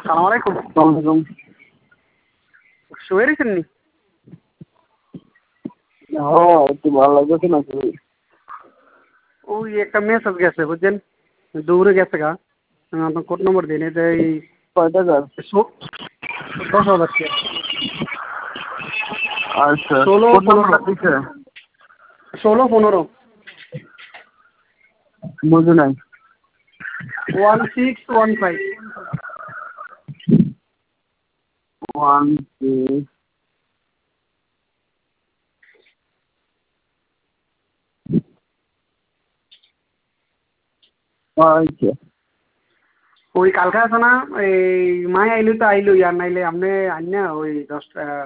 সালাম আলাইকুম। ওয়ালাইকুম। শুয়ে রেখেন নি? হ্যাঁ, একটু ভালো লাগতেছে না শরীর। ওই একটা মেসেজ গেছে বুঝছেন, দৌড়ে গেছে গা। আমি আপনার কোড নম্বর দিন, এটা এই কয় টাকার? 10,000 টাকা। আচ্ছা, 16 কোন 15 নাম্বারটা দিছে? 16 15 বুঝি নাই। 1615। 1 2 আচ্ছা। ওই কালকে আছে না, এই মাই আইলে তো আইলো, আর নাইলে আপনি আইন না ওই 10